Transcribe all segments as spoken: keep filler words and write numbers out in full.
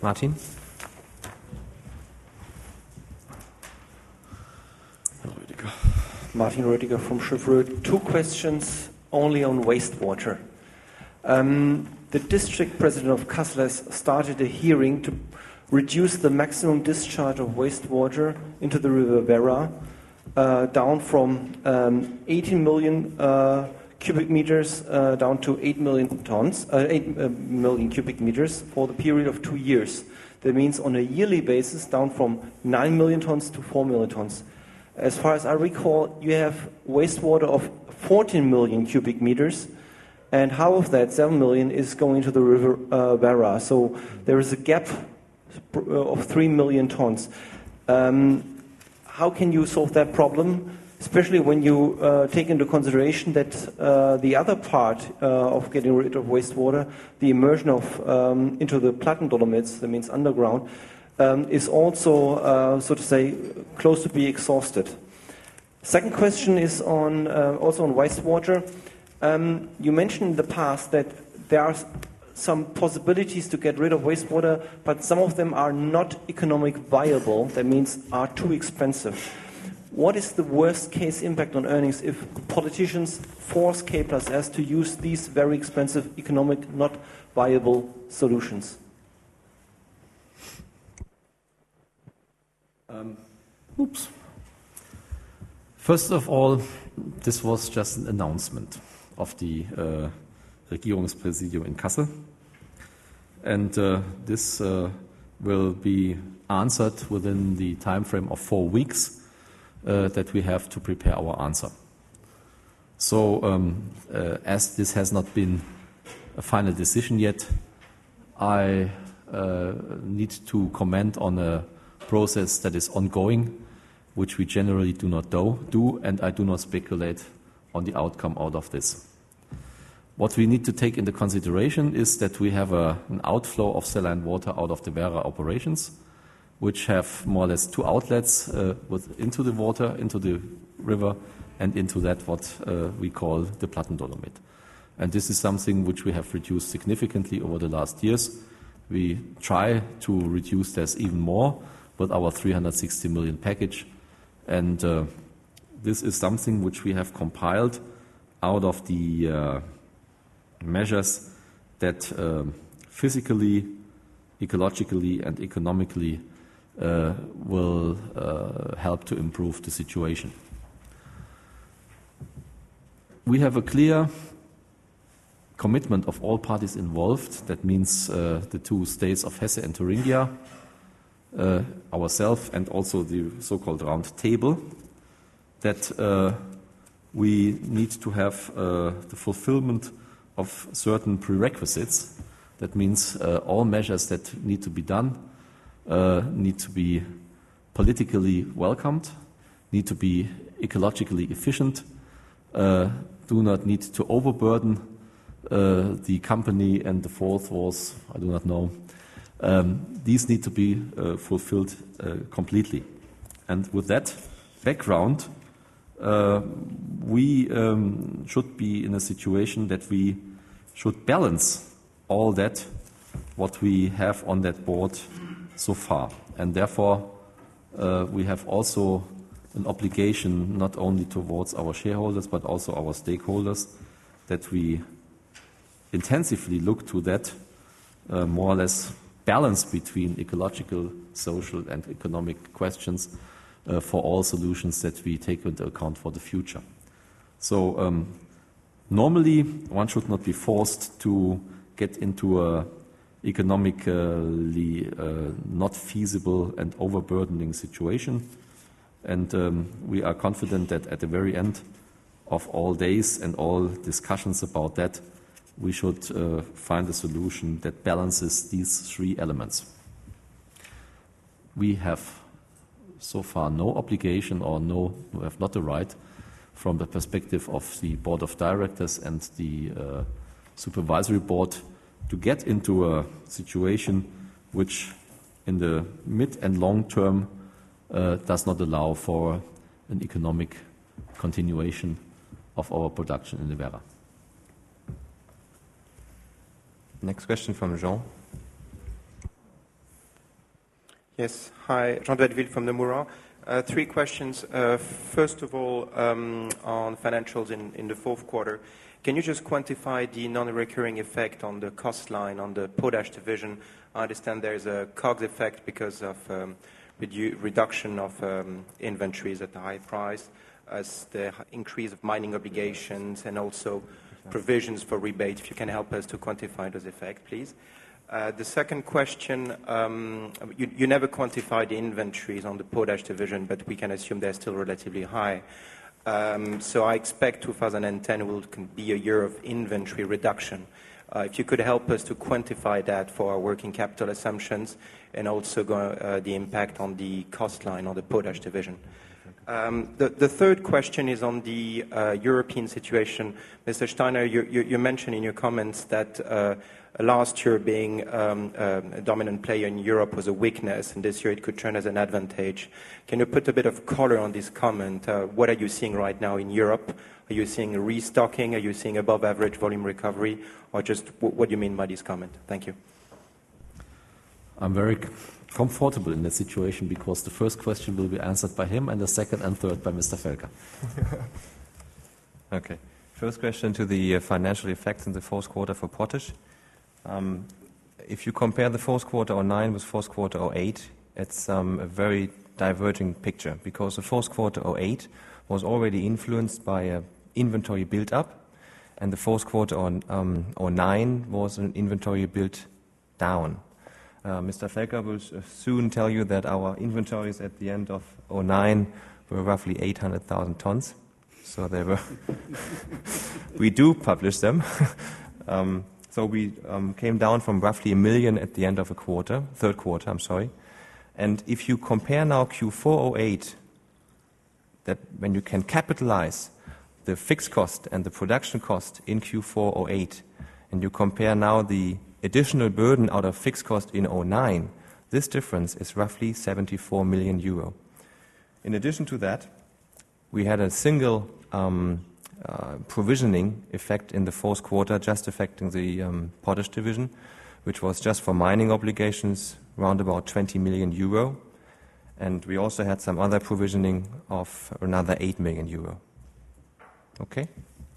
Martin? Martin Rödiger from Cheuvreux. Two questions only on wastewater. Um, the district president of Kassel has started a hearing to reduce the maximum discharge of wastewater into the river Werra uh, down from um, eighteen million uh, cubic meters uh, down to eight million tons, uh, eight uh, million cubic meters for the period of two years. That means on a yearly basis down from nine million tons to four million tons. As far as I recall, you have wastewater of fourteen million cubic meters, and half of that, seven million, is going to the river uh, Werra. So there is a gap of three million tons. Um, how can you solve that problem, especially when you uh, take into consideration that uh, the other part uh, of getting rid of wastewater, the immersion of um, into the Plattendolomites, that means underground, Um, is also, uh, so to say, close to be exhausted. Second question is on uh, also on wastewater. Um, you mentioned in the past that there are some possibilities to get rid of wastewater, but some of them are not economic viable. That means are too expensive. What is the worst case impact on earnings if politicians force K plus S to use these very expensive, economic, not viable solutions? Um, oops. First of all, this was just an announcement of the uh, Regierungspräsidium in Kassel. And uh, this uh, will be answered within the time frame of four weeks uh, that we have to prepare our answer. So um, uh, as this has not been a final decision yet, I uh, need to comment on a process that is ongoing, which we generally do not do, do, and I do not speculate on the outcome out of this. What we need to take into consideration is that we have a, an outflow of saline water out of the Werra operations, which have more or less two outlets uh, with, into the water, into the river, and into that what uh, we call the Plattendolomit. And this is something which we have reduced significantly over the last years. We try to reduce this even more with our three hundred sixty million package. And uh, this is something which we have compiled out of the uh, measures that uh, physically, ecologically, and economically uh, will uh, help to improve the situation. We have a clear commitment of all parties involved. That means uh, the two states of Hesse and Thuringia, Uh, ourselves, and also the so-called round table, that uh, we need to have uh, the fulfillment of certain prerequisites. That means uh, all measures that need to be done uh, need to be politically welcomed, need to be ecologically efficient, uh, do not need to overburden uh, the company, and the fourth was, I do not know, Um, these need to be uh, fulfilled uh, completely. And with that background, uh, we um, should be in a situation that we should balance all that what we have on that board so far. And therefore, uh, we have also an obligation not only towards our shareholders but also our stakeholders that we intensively look to that uh, more or less balance between ecological, social, and economic questions uh, for all solutions that we take into account for the future. So um, normally one should not be forced to get into a economically uh, not feasible and overburdening situation. And um, we are confident that at the very end of all days and all discussions about that, we should uh, find a solution that balances these three elements. We have so far no obligation or no, we have not the right from the perspective of the board of directors and the uh, supervisory board to get into a situation which in the mid and long term uh, does not allow for an economic continuation of our production in the Werra. Next question from Jean. Yes. Hi, Jean Duadville from Nomura. Uh, three questions. Uh, first of all, um, on financials in, in the fourth quarter, can you just quantify the non-recurring effect on the cost line on the potash division? I understand there's a COGS effect because of um, redu reduction of um, inventories at the high price, as the increase of mining obligations and also provisions for rebate. If you can help us to quantify those effects, please. Uh, the second question, um, you, you never quantify the inventories on the potash division, but we can assume they're still relatively high. Um, so I expect two thousand ten will be a year of inventory reduction. Uh, if you could help us to quantify that for our working capital assumptions and also go, uh, the impact on the cost line on the potash division. Um, the, the third question is on the uh, European situation. Mister Steiner, you, you, you mentioned in your comments that uh, last year being um, uh, a dominant player in Europe was a weakness, and this year it could turn as an advantage. Can you put a bit of color on this comment? Uh, what are you seeing right now in Europe? Are you seeing restocking? Are you seeing above average volume recovery? Or just w what do you mean by this comment? Thank you. I'm very comfortable in that situation because the first question will be answered by him and the second and third by Mister Felker. Okay. First question to the uh, financial effects in the fourth quarter for potash. Um, if you compare the fourth quarter oh nine with fourth quarter oh eight, it's um, a very diverging picture because the fourth quarter oh eight was already influenced by an inventory build-up, and the fourth quarter on um, oh nine was an inventory build down. Uh, Mister Felker will soon tell you that our inventories at the end of oh nine were roughly eight hundred thousand tons. So they were. We do publish them. um, so we um, came down from roughly a million at the end of a quarter, third quarter, I'm sorry. And if you compare now Q four oh eight, that when you can capitalize the fixed cost and the production cost in Q four oh eight, and you compare now the additional burden out of fixed cost in oh nine, this difference is roughly seventy-four million euro. In addition to that, we had a single um, uh, provisioning effect in the fourth quarter, just affecting the um, potash division, which was just for mining obligations, around about twenty million euro. And we also had some other provisioning of another eight million euro. Okay?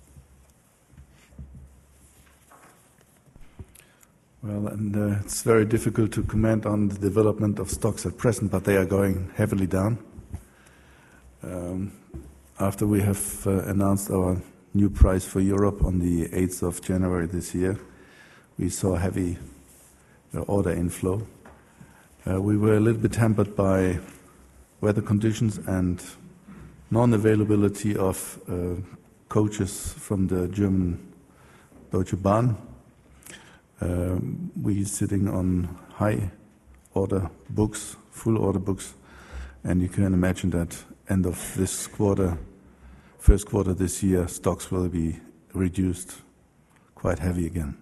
Well, and uh, it's very difficult to comment on the development of stocks at present, but they are going heavily down. Um, after we have uh, announced our new price for Europe on the eighth of January this year, we saw heavy uh, order inflow. Uh, we were a little bit hampered by weather conditions and non-availability of uh, coaches from the German Deutsche Bahn. Um, we're sitting on high order books, full order books, and you can imagine that end of this quarter, first quarter this year, stocks will be reduced quite heavy again.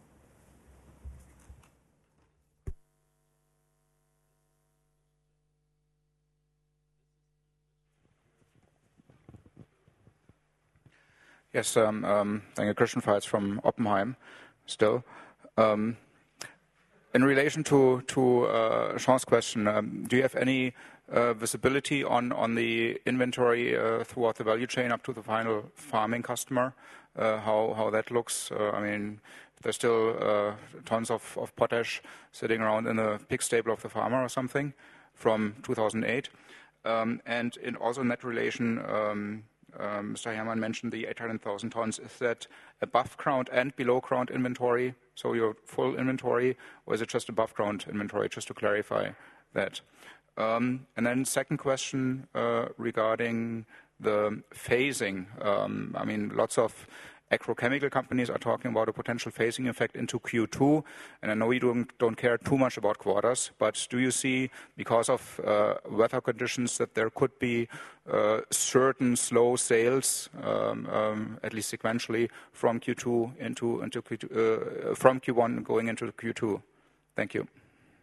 Yes, um, um, thank you, Christian Feitz from Oppenheim, still. Um, in relation to, to uh, Sean's question, um, do you have any uh, visibility on, on the inventory uh, throughout the value chain up to the final farming customer, uh, how, how that looks? Uh, I mean, there's still uh, tons of, of potash sitting around in the pig stable of the farmer or something from two thousand eight. Um, and in also in that relation, um, Um, Mister Herrmann mentioned the eight hundred thousand tons. Is that above ground and below ground inventory, so your full inventory, or is it just above ground inventory, just to clarify that? Um, and then second question uh, regarding the phasing. Um, I mean, lots of agrochemical companies are talking about a potential phasing effect into Q two, and I know you don't, don't care too much about quarters, but do you see, because of uh, weather conditions, that there could be uh, certain slow sales, um, um, at least sequentially, from Q two into, into Q two, uh, from Q one going into Q two? Thank you.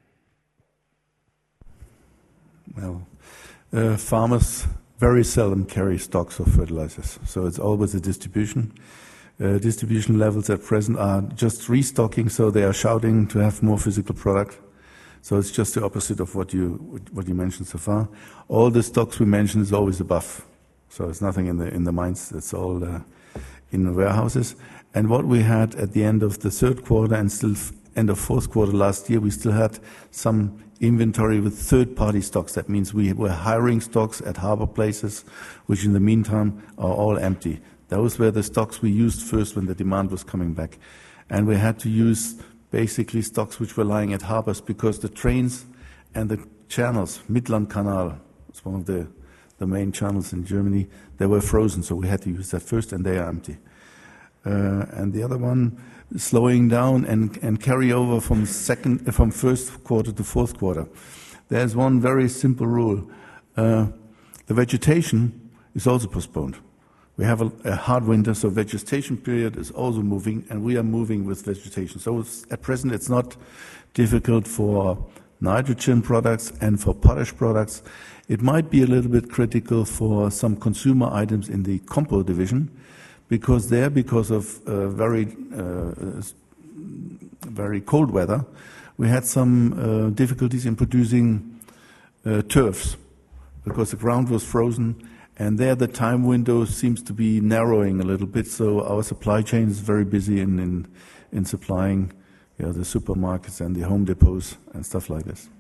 Well, uh, farmers very seldom carry stocks of fertilizers, so it's always a distribution. Uh, distribution levels at present are just restocking, so they are shouting to have more physical product. So it's just the opposite of what you what you mentioned so far. All the stocks we mentioned is always above. So it's nothing in the in the mines. It's all uh, in the warehouses. And what we had at the end of the third quarter and still f- end of fourth quarter last year, we still had some inventory with third-party stocks. That means we were hiring stocks at harbor places, which in the meantime are all empty. Those were the stocks we used first when the demand was coming back. And we had to use basically stocks which were lying at harbors because the trains and the channels, Midland Canal, it's one of the, the main channels in Germany, they were frozen, so we had to use that first, and they are empty. Uh, and the other one, slowing down and, and carry over from second, from first quarter to fourth quarter. There's one very simple rule. Uh, the vegetation is also postponed. We have a, a hard winter, so vegetation period is also moving, and we are moving with vegetation. So it's, at present, it's not difficult for nitrogen products and for potash products. It might be a little bit critical for some consumer items in the compo division, because there, because of uh, very uh, very cold weather, we had some uh, difficulties in producing uh, turfs, because the ground was frozen, and there the time window seems to be narrowing a little bit. So our supply chain is very busy in in, in supplying, you know, the supermarkets and the home depots and stuff like this.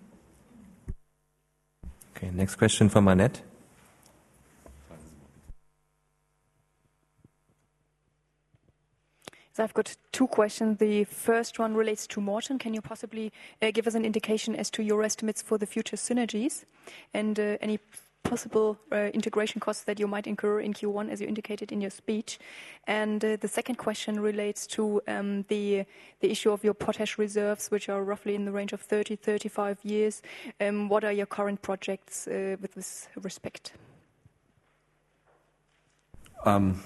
Okay, next question from Annette. So I've got two questions. The first one relates to Morten. Can you possibly uh, give us an indication as to your estimates for the future synergies and uh, any possible uh, integration costs that you might incur in Q one, as you indicated in your speech? And uh, the second question relates to um, the the issue of your potash reserves, which are roughly in the range of thirty, thirty-five years. Um, what are your current projects uh, with this respect? Um.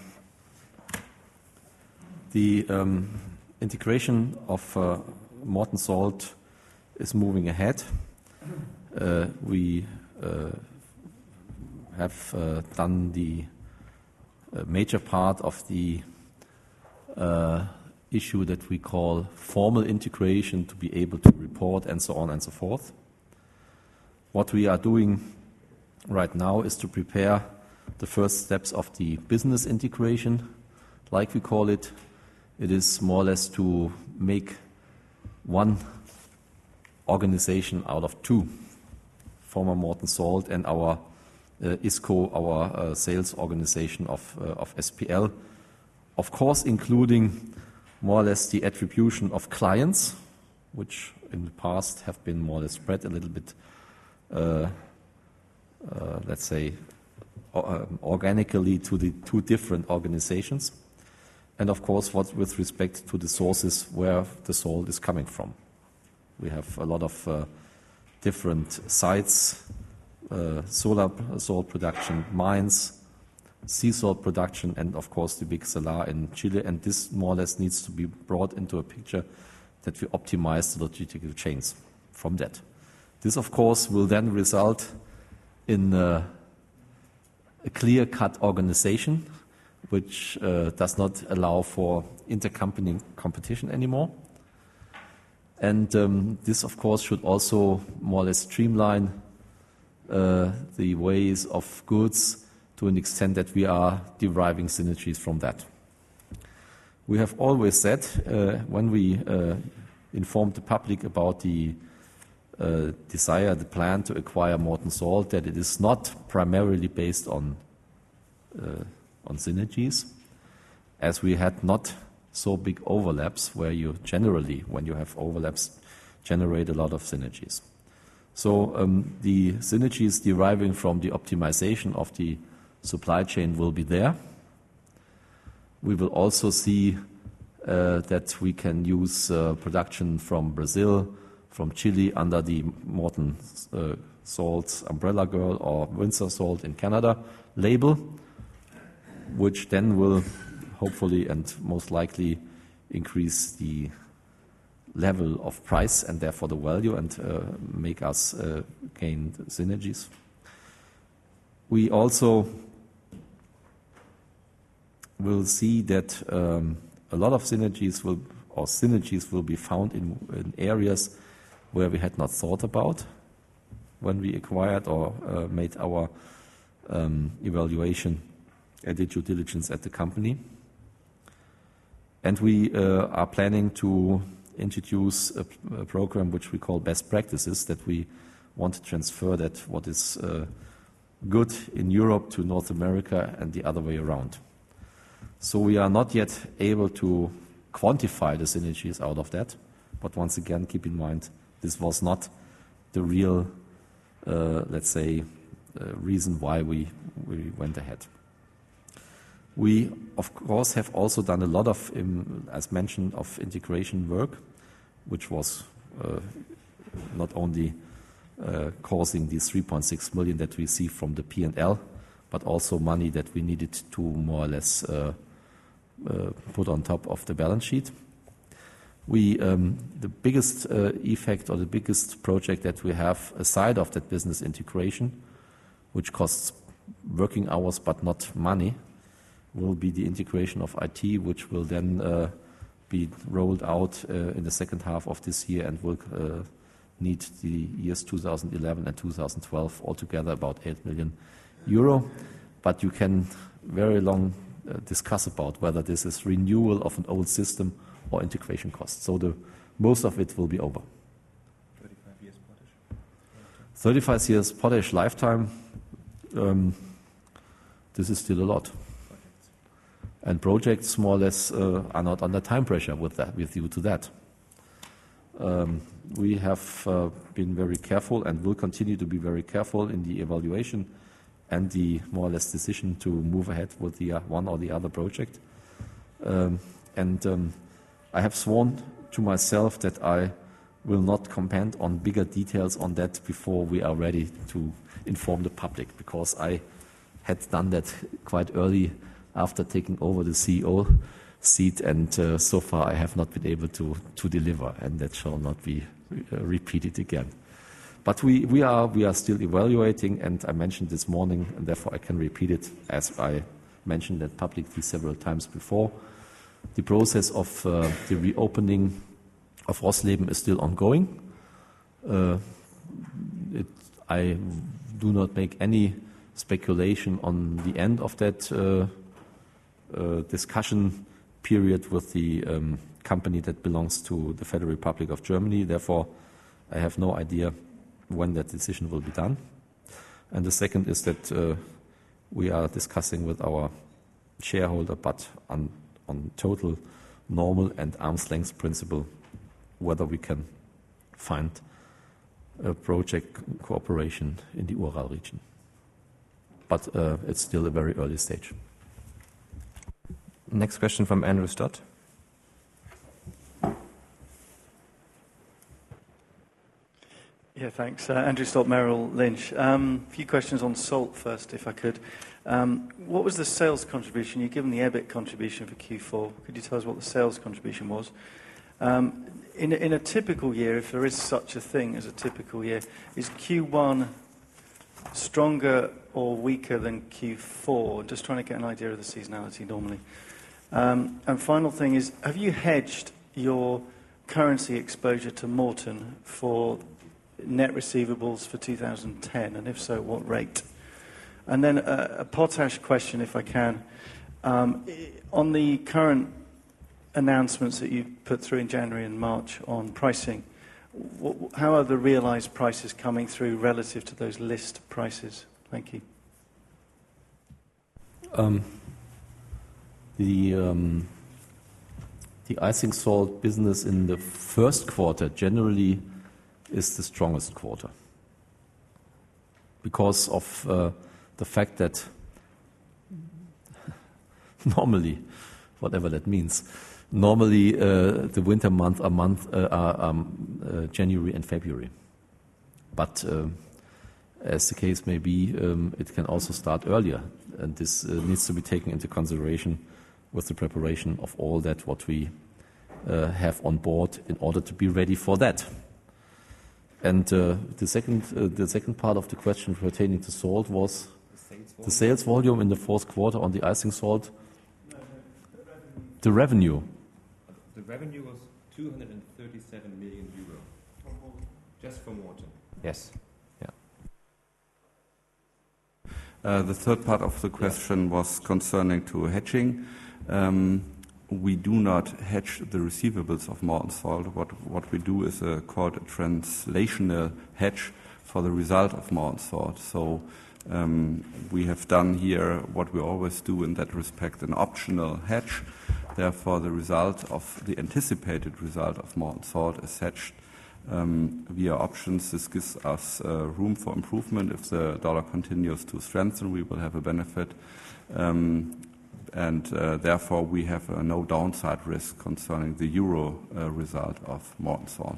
The um, integration of uh, Morten Salt is moving ahead. Uh, we uh, have uh, done the uh, major part of the uh, issue that we call formal integration, to be able to report and so on and so forth. What we are doing right now is to prepare the first steps of the business integration, like we call it. It is more or less to make one organization out of two, former Morten Salt and our uh, I S C O, our uh, sales organization of, uh, of S P L. Of course, including more or less the attribution of clients, which in the past have been more or less spread a little bit, uh, uh, let's say, uh, organically to the two different organizations. And of course, what with respect to the sources where the salt is coming from. We have a lot of uh, different sites, uh, solar salt production, mines, sea salt production, and of course the big salar in Chile. And this more or less needs to be brought into a picture that we optimize the logistical chains from that. This, of course, will then result in uh, a clear-cut organization, which uh, does not allow for intercompany competition anymore. And um, this, of course, should also more or less streamline uh, the ways of goods to an extent that we are deriving synergies from that. We have always said, uh, when we uh, informed the public about the uh, desire, the plan to acquire Morten Salt, that it is not primarily based on uh, on synergies, as we had not so big overlaps where you generally, when you have overlaps, generate a lot of synergies. So um, the synergies deriving from the optimization of the supply chain will be there. We will also see uh, that we can use uh, production from Brazil, from Chile under the Morten uh, Salt Umbrella Girl or Windsor Salt in Canada label, which then will hopefully and most likely increase the level of price and therefore the value and uh, make us uh, gain synergies. We also will see that um, a lot of synergies will or synergies will be found in, in areas where we had not thought about when we acquired or uh, made our um, evaluation and did due diligence at the company. And we uh, are planning to introduce a, a program which we call best practices, that we want to transfer that what is uh, good in Europe to North America and the other way around. So we are not yet able to quantify the synergies out of that, but once again, keep in mind, this was not the real, uh, let's say, uh, reason why we, we went ahead. We, of course, have also done a lot of, um, as mentioned, of integration work, which was uh, not only uh, causing these three point six million that we see from the P and L, but also money that we needed to more or less uh, uh, put on top of the balance sheet. We, um, the biggest uh, effect or the biggest project that we have aside of that business integration, which costs working hours but not money, will be the integration of I T, which will then uh, be rolled out uh, in the second half of this year and will uh, need the years two thousand eleven and two thousand twelve altogether about eight million euro. But you can very long uh, discuss about whether this is renewal of an old system or integration costs. So the most of it will be over. thirty-five years Potash. thirty-five years Potash lifetime, um, this is still a lot. And projects more or less uh, are not under time pressure with that, with you to that. Um, we have uh, been very careful and will continue to be very careful in the evaluation and the more or less decision to move ahead with the uh, one or the other project. Um, and um, I have sworn to myself that I will not comment on bigger details on that before we are ready to inform the public, because I had done that quite early after taking over the C E O seat, and uh, so far I have not been able to, to deliver, and that shall not be uh, repeated again. But we, we, are, we are still evaluating, and I mentioned this morning, and therefore I can repeat it as I mentioned that publicly several times before. The process of uh, the reopening of Rosleben is still ongoing. Uh, it, I do not make any speculation on the end of that uh, uh, discussion period with the um, company that belongs to the Federal Republic of Germany. Therefore, I have no idea when that decision will be done. And the second is that uh, we are discussing with our shareholder, but on, on total normal and arm's length principle, whether we can find a project cooperation in the Ural region. But uh, it's still a very early stage. Next question from Andrew Stott. Yeah, thanks. Uh, Andrew Stott, Merrill Lynch. A um, few questions on salt first, if I could. Um, what was the sales contribution? You've given the EBIT contribution for Q four. Could you tell us what the sales contribution was? Um, in, in a typical year, if there is such a thing as a typical year, is Q one stronger or weaker than Q four? Just trying to get an idea of the seasonality normally. Um, and final thing is, have you hedged your currency exposure to Morton for net receivables for two thousand ten, and if so, what rate? And then a, a potash question, if I can. Um, on the current announcements that you put through in January and March on pricing, wh- how are the realized prices coming through relative to those list prices? Thank you. Um, the um, the icing salt business in the first quarter generally is the strongest quarter because of uh, the fact that normally, whatever that means, normally uh, the winter month are month uh, are um, uh, January and February, but uh, as the case may be, um, it can also start earlier, and this uh, needs to be taken into consideration with the preparation of all that what we uh, have on board in order to be ready for that. And uh, the second, uh, the second part of the question pertaining to salt was the sales, the sales volume in the fourth quarter on the icing salt. No, the revenue. The revenue was two hundred thirty-seven million euro. Just for Morten. Yes. Uh, the third part of the question was concerning to hedging. Um, we do not hedge the receivables of Morten Salt. What, what we do is a, called a translational hedge for the result of Morten Salt. So um, we have done here what we always do in that respect, an optional hedge. Therefore, the result of the anticipated result of Morten Salt is hedged Um, via options. This gives us uh, room for improvement. If the dollar continues to strengthen, we will have a benefit. Um, and uh, therefore, we have uh, no downside risk concerning the euro uh, result of Morten Salt.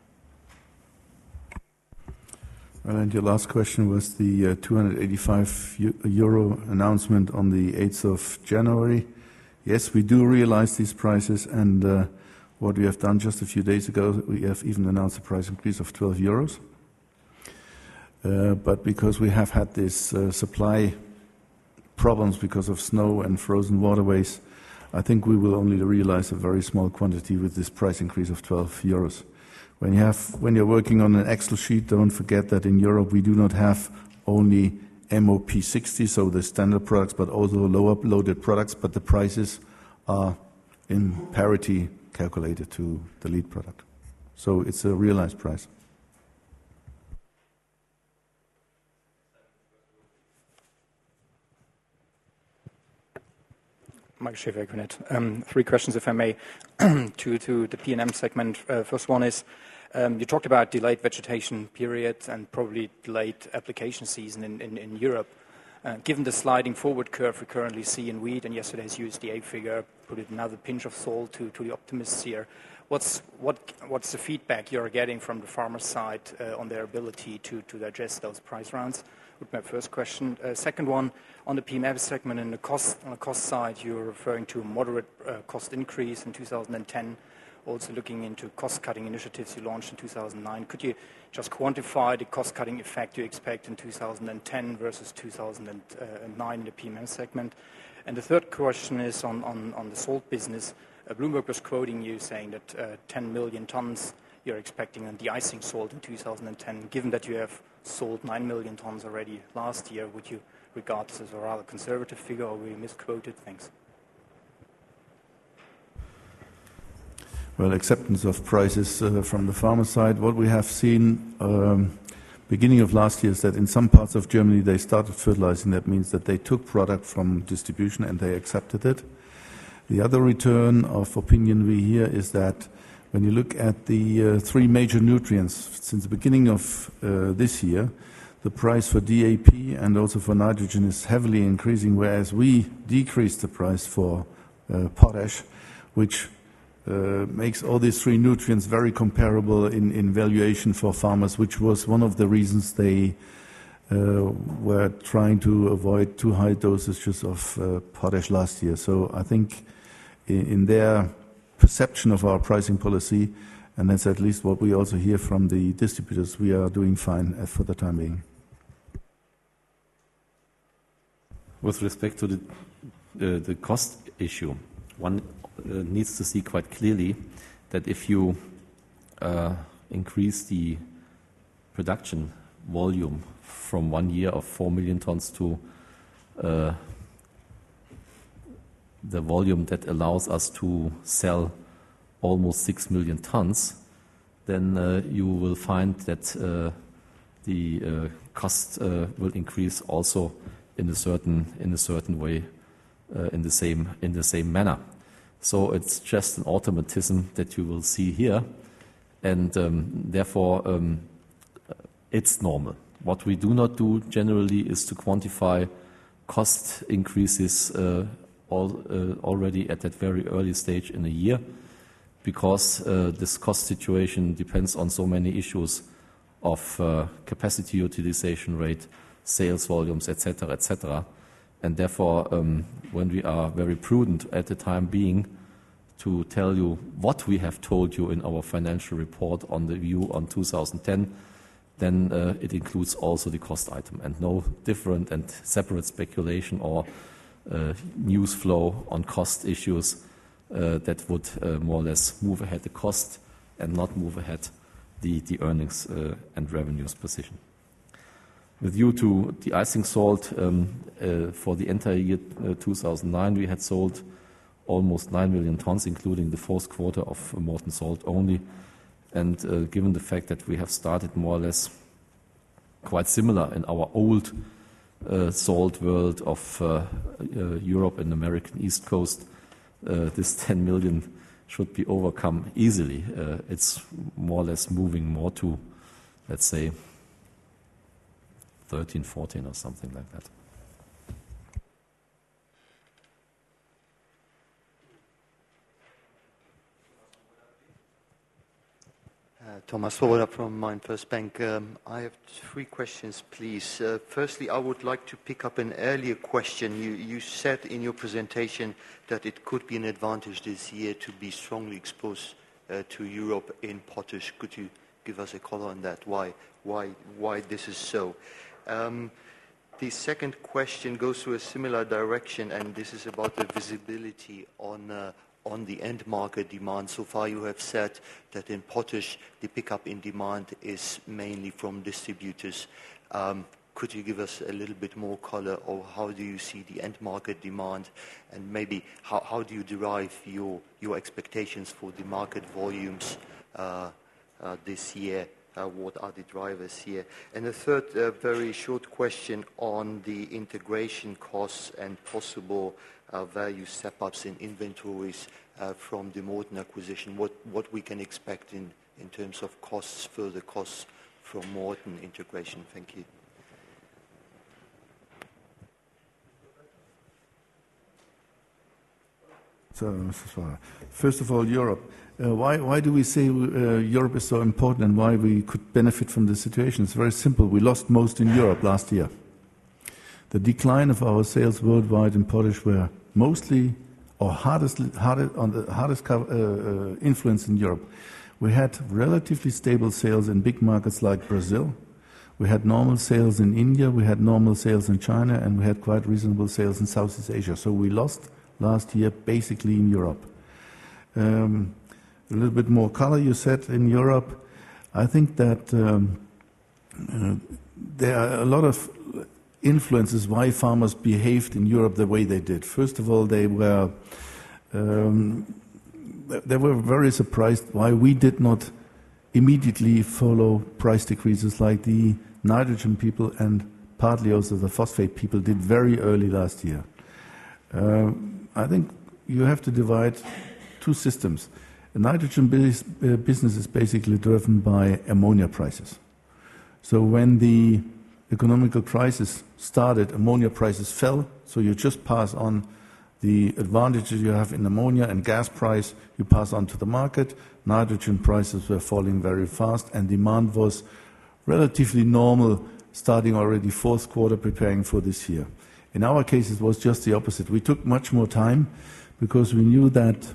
Well, and your last question was the uh, two hundred eighty-five euro announcement on the eighth of January. Yes, we do realize these prices, and uh, what we have done just a few days ago, we have even announced a price increase of twelve euros. Uh, but because we have had these uh, supply problems because of snow and frozen waterways, I think we will only realize a very small quantity with this price increase of twelve euros. When you have, when you're working on an Excel sheet, don't forget that in Europe we do not have only M O P sixty, so the standard products, but also lower loaded products, but the prices are in parity calculated to the lead product. So it's a realized price. Mike Schäfer, Equinet. Um, three questions, if I may, to, to the P and M segment. Uh, first one is, um, you talked about delayed vegetation period and probably delayed application season in, in, in Europe. Uh, given the sliding forward curve we currently see in wheat and yesterday's U S D A figure, put it another pinch of salt to, to the optimists here. What's, what, what's the feedback you're getting from the farmer side uh, on their ability to, to digest those price rounds? Would be my first question. Uh, second one, on the P and M segment, in the cost, on the cost side, you're referring to a moderate uh, cost increase in two thousand ten, also looking into cost-cutting initiatives you launched in two thousand nine. Could you just quantify the cost-cutting effect you expect in two thousand ten versus two thousand nine in the P and M segment? And the third question is on, on, on the salt business. Uh, Bloomberg was quoting you saying that uh, ten million tons you're expecting on de-icing salt in two thousand ten. Given that you have sold nine million tons already last year, would you regard this as a rather conservative figure, or were you misquoted? Thanks. Well, acceptance of prices uh, from the farmer side. What we have seen um, beginning of last year is that in some parts of Germany they started fertilizing. That means that they took product from distribution and they accepted it. The other return of opinion we hear is that when you look at the uh, three major nutrients since the beginning of uh, this year, the price for D A P and also for nitrogen is heavily increasing, whereas we decreased the price for uh, potash, which uh, makes all these three nutrients very comparable in, in valuation for farmers, which was one of the reasons they uh, were trying to avoid too high dosages of uh, potash last year. So I think in, in their perception of our pricing policy, and that's at least what we also hear from the distributors, we are doing fine for the time being. With respect to the, uh, the cost issue, one uh, needs to see quite clearly that if you uh, increase the production volume from one year of four million tons to uh, the volume that allows us to sell almost six million tons, then uh, you will find that uh, the uh, cost uh, will increase also in a certain in a certain way, uh, in the same in the same manner. So it's just an automatism that you will see here, and um, therefore um, it's normal. What we do not do generally is to quantify cost increases uh, all, uh, already at that very early stage in a year, because uh, this cost situation depends on so many issues of uh, capacity utilization rate, sales volumes, et cetera, et cetera. And therefore, um, when we are very prudent at the time being to tell you what we have told you in our financial report on the view on two thousand ten, then uh, it includes also the cost item and no different and separate speculation or uh, news flow on cost issues uh, that would uh, more or less move ahead the cost and not move ahead the, the earnings uh, and revenues position. With view to de-icing salt, um, uh, for the entire year uh, two thousand nine, we had sold almost nine million tons, including the fourth quarter of molten salt only. And uh, given the fact that we have started more or less quite similar in our old uh, salt world of uh, uh, Europe and American East Coast, uh, this ten million should be overcome easily. Uh, it's more or less moving more to, let's say, thirteen, fourteen or something like that. Uh, Thomas Svoboda from MainFirst Bank. Um, I have three questions, please. Uh, firstly, I would like to pick up an earlier question. You, you said in your presentation that it could be an advantage this year to be strongly exposed uh, to Europe in potash. Could you give us a color on that? Why, why, why this is so? Um, the second question goes to a similar direction, and this is about the visibility on uh, on the end market demand. So far you have said that in potash the pickup in demand is mainly from distributors. Um, could you give us a little bit more color, or how do you see the end market demand, and maybe how, how do you derive your, your expectations for the market volumes uh, uh, this year? Uh, what are the drivers here? And the third uh, very short question on the integration costs and possible uh, value step-ups in inventories uh, from the Morten acquisition. What, what we can expect in, in terms of costs, further costs from Morten integration. Thank you. So, first of all, Europe. Uh, why, why do we say uh, Europe is so important and why we could benefit from the situation? It's very simple. We lost most in Europe last year. The decline of our sales worldwide in potash were mostly or hardest, hardest on the hardest uh, uh, influence in Europe. We had relatively stable sales in big markets like Brazil. We had normal sales in India. We had normal sales in China, and we had quite reasonable sales in Southeast Asia. So we lost last year basically in Europe. Um, a little bit more color, you said, in Europe. I think that um, uh, there are a lot of influences why farmers behaved in Europe the way they did. First of all, they were um, they were very surprised why we did not immediately follow price decreases like the nitrogen people and partly also the phosphate people did very early last year. Uh, I think you have to divide two systems. The nitrogen business is basically driven by ammonia prices. So when the economical crisis started, ammonia prices fell, so you just pass on the advantages you have in ammonia and gas price, you pass on to the market. Nitrogen prices were falling very fast and demand was relatively normal starting already fourth quarter preparing for this year. In our case, it was just the opposite. We took much more time because we knew that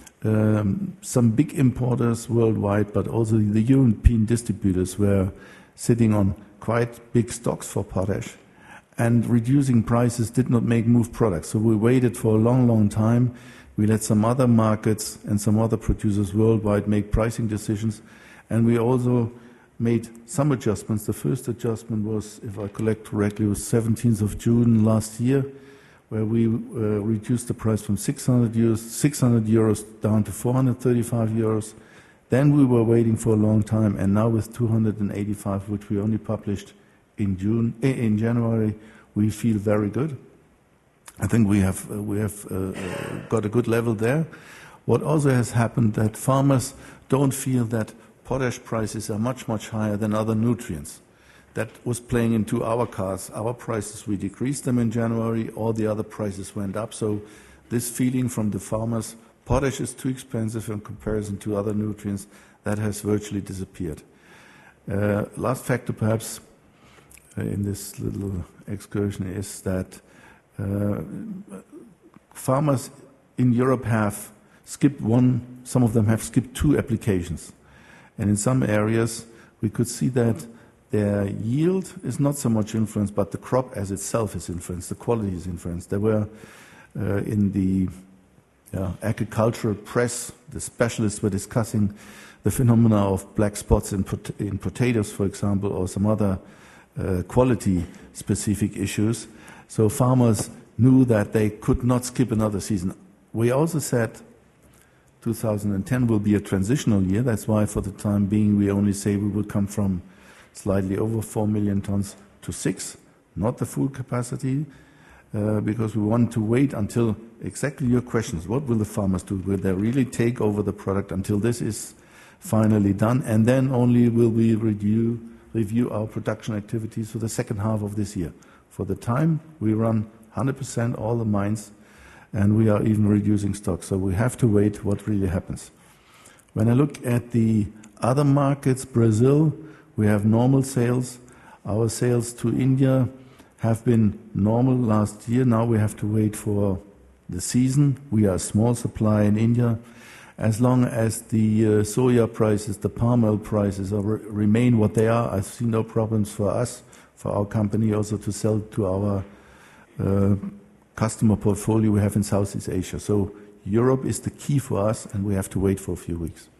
um, some big importers worldwide, but also the European distributors were sitting on quite big stocks for potash, and reducing prices did not make move products. So we waited for a long, long time. We let some other markets and some other producers worldwide make pricing decisions, and we also made some adjustments. The first adjustment was, if I collect correctly, was seventeenth of June last year, where we uh, reduced the price from six hundred euros, six hundred euros down to four hundred thirty-five euros. Then we were waiting for a long time, and now with two hundred eighty-five, which we only published in June, in January, we feel very good. I think we have uh, we have uh, uh, got a good level there. What also has happened that farmers don't feel that potash prices are much much higher than other nutrients. That was playing into our cards. Our prices, we decreased them in January. All the other prices went up. So this feeling from the farmers, potash is too expensive in comparison to other nutrients, that has virtually disappeared. Uh, last factor perhaps uh, in this little excursion is that uh, farmers in Europe have skipped one, some of them have skipped two applications. And in some areas we could see that their yield is not so much influenced, but the crop as itself is influenced, the quality is influenced. There were uh, in the yeah, agricultural press, the specialists were discussing the phenomena of black spots in, pot in potatoes, for example, or some other uh, quality-specific issues. So farmers knew that they could not skip another season. We also said two thousand ten will be a transitional year. That's why for the time being we only say we will come from slightly over four million tons to six, not the full capacity, uh, because we want to wait until exactly your questions. What will the farmers do? Will they really take over the product until this is finally done? And then only will we review, review our production activities for the second half of this year. For the time, we run one hundred percent all the mines, and we are even reducing stock. So we have to wait what really happens. When I look at the other markets, Brazil, we have normal sales. Our sales to India have been normal last year. Now we have to wait for the season. We are a small supplier in India. As long as the uh, soya prices, the palm oil prices are, remain what they are, I see no problems for us, for our company also to sell to our uh, customer portfolio we have in Southeast Asia. So Europe is the key for us, and we have to wait for a few weeks.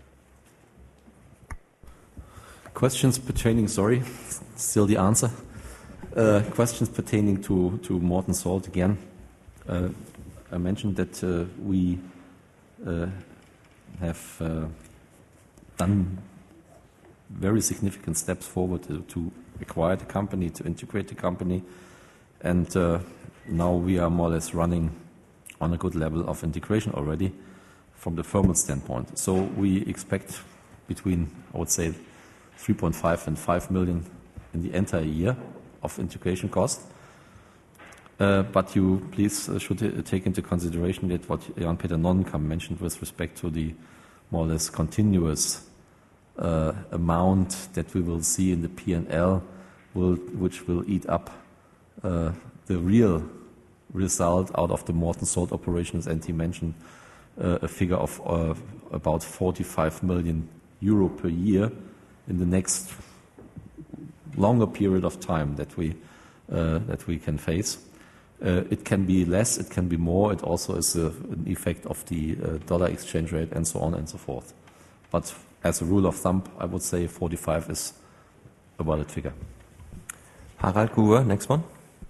Questions pertaining, sorry, still the answer. Uh, questions pertaining to, to Morten Salt again. Uh, I mentioned that uh, we uh, have uh, done very significant steps forward to, to acquire the company, to integrate the company, and uh, now we are more or less running on a good level of integration already from the thermal standpoint. So we expect between, I would say, three point five and five million in the entire year of integration cost. Uh, but you please uh, should uh, take into consideration that what Jan-Peter Nonnekamp mentioned with respect to the more or less continuous uh, amount that we will see in the P and L, will, which will eat up uh, the real result out of the Morten Salt operations, and he mentioned uh, a figure of uh, about forty-five million euro per year in the next longer period of time that we uh, that we can face. Uh, it can be less, it can be more. It also is a, an effect of the uh, dollar exchange rate and so on and so forth. But as a rule of thumb, I would say forty-five is a valid figure. Harald Gruber, next one.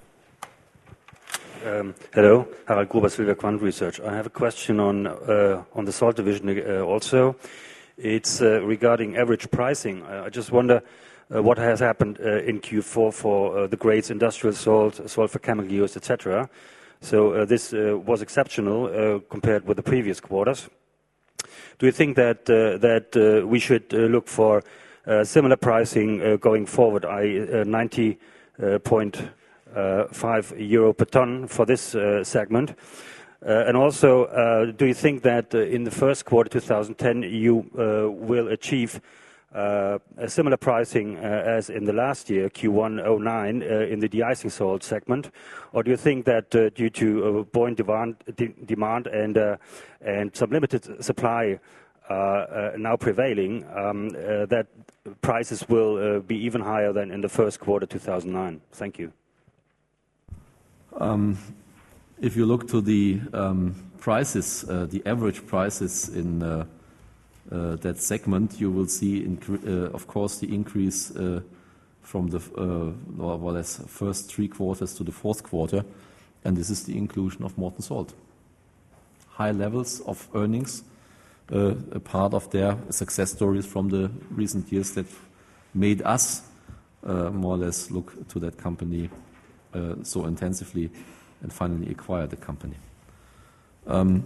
Um, hello, Harald Gruber, Silver Quant Research. I have a question on uh, on the salt division uh, also. It's uh, regarding average pricing. I just wonder uh, what has happened uh, in Q four for uh, the grades industrial salt, salt for chemical use, et cetera. So uh, this uh, was exceptional uh, compared with the previous quarters. Do you think that uh, that uh, we should uh, look for uh, similar pricing uh, going forward? I uh, ninety point five euro per ton for this uh, segment. Uh, and also, uh, do you think that uh, in the first quarter two thousand ten you uh, will achieve uh, a similar pricing uh, as in the last year, Q one oh nine, uh, in the de-icing salt segment? Or do you think that uh, due to uh, buoyant demand, de demand and, uh, and some limited supply uh, uh, now prevailing, um, uh, that prices will uh, be even higher than in the first quarter two thousand nine? Thank you. Um, if you look to the um, prices, uh, the average prices in uh, uh, that segment, you will see, uh, of course, the increase uh, from the uh, more or less first three quarters to the fourth quarter, and this is the inclusion of Morten Salt. High levels of earnings, uh, a part of their success stories from the recent years that made us uh, more or less look to that company Uh, so intensively and finally acquire the company. Um,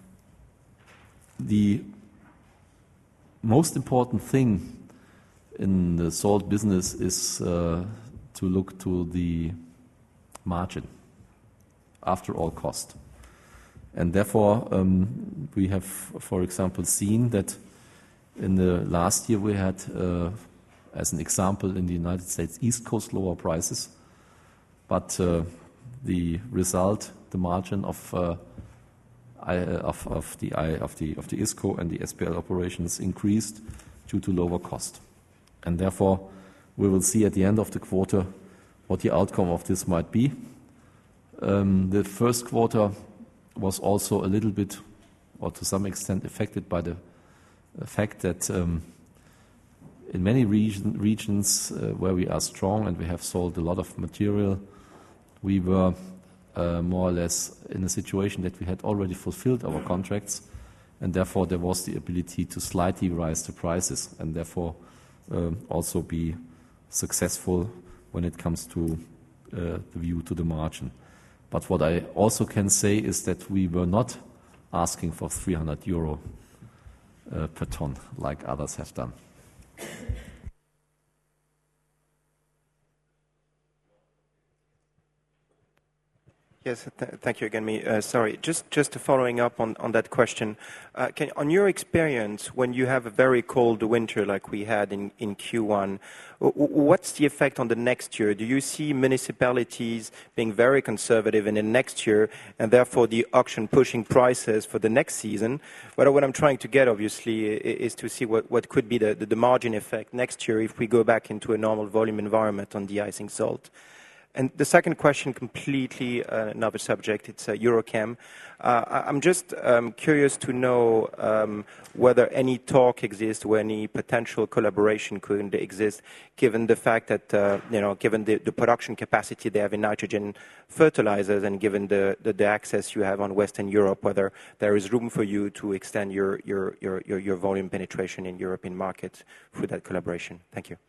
the most important thing in the salt business is uh, to look to the margin after all cost. And therefore, um, we have, for example, seen that in the last year we had, uh, as an example, in the United States, East Coast lower prices. But uh, the result, the margin of, uh, I, of, of the I, of the of the I S C O and the S P L operations increased due to lower cost, and therefore we will see at the end of the quarter what the outcome of this might be. Um, the first quarter was also a little bit or to some extent affected by the fact that um, in many region, regions uh, where we are strong and we have sold a lot of material, we were uh, more or less in a situation that we had already fulfilled our contracts, and therefore there was the ability to slightly rise the prices and therefore um, also be successful when it comes to uh, the view to the margin. But what I also can say is that we were not asking for three hundred euro uh, per ton like others have done. Yes, th thank you again. Me, uh, sorry, just just following up on, on that question. Uh, can, on your experience, when you have a very cold winter like we had in, in Q one, what's the effect on the next year? Do you see municipalities being very conservative in the next year, and therefore the auction pushing prices for the next season? But what I'm trying to get, obviously, is to see what, what could be the, the, the margin effect next year if we go back into a normal volume environment on de-icing salt. And the second question, completely uh, another subject, it's uh, Eurochem. Uh, I'm just um, curious to know um, whether any talk exists or any potential collaboration could exist, given the fact that, uh, you know, given the, the production capacity they have in nitrogen fertilizers and given the, the, the access you have on Western Europe, whether there is room for you to extend your, your, your, your, your volume penetration in European markets through that collaboration. Thank you.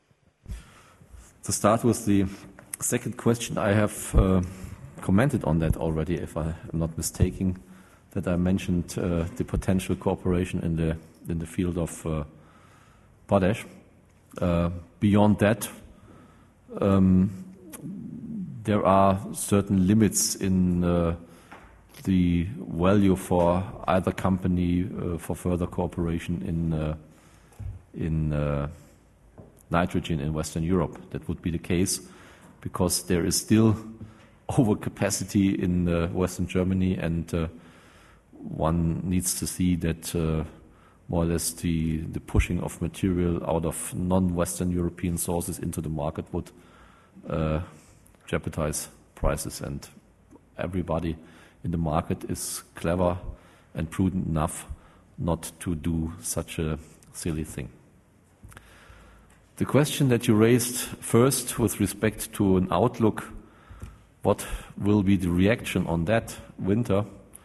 To start with the second question, I have uh, commented on that already, if I am not mistaken, that I mentioned uh, the potential cooperation in the in the field of uh, potash. Uh, beyond that, um, there are certain limits in uh, the value for either company uh, for further cooperation in uh, in uh, nitrogen in Western Europe. That would be the case, because there is still overcapacity in uh, Western Germany, and uh, one needs to see that uh, more or less the, the pushing of material out of non-Western European sources into the market would uh, jeopardize prices, and everybody in the market is clever and prudent enough not to do such a silly thing. The question that you raised first with respect to an outlook, what will be the reaction on that winter,